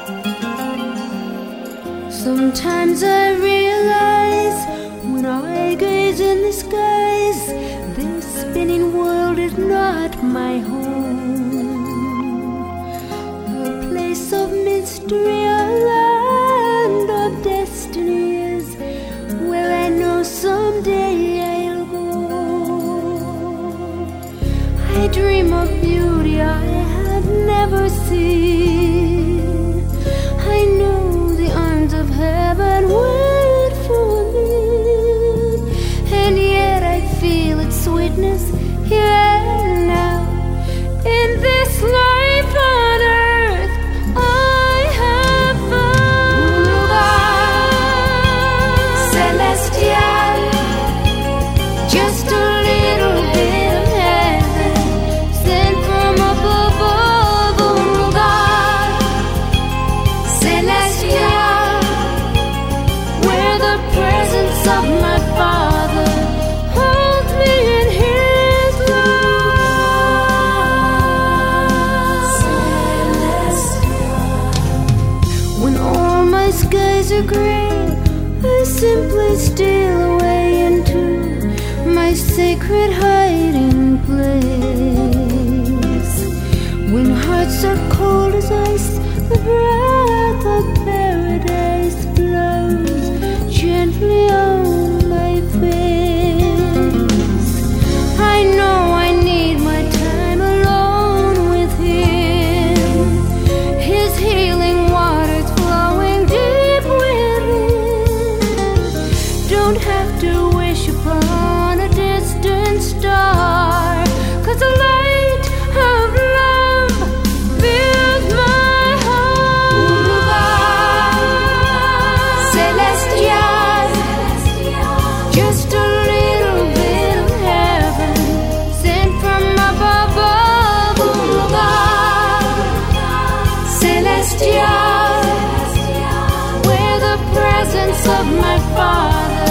Sometimes I realize when I gaze in the skies, this spinning world is not my home. A place of mystery, a land of destiny is where I know someday I'll go. I dream of beauty I have never seen. I know the arms of heaven wait for me, and yet I feel its sweetness here and now. In this life on earth I have found celestial, just a little bit of heaven sent from above. Oh God, celestial, where the presence of my Father holds me in His love. When all my skies are gray, I simply steal away into my sacred hiding place. When hearts are cold as ice, the breath of paradise blows gently on my face. I know I need my time alone with Him. His healing waters flowing deep within. Don't have to wish upon a distant star, 'cause the light of love fills my heart. Celestial, just a little bit of heaven sent from above. Oh God, celestial, where the presence of my Father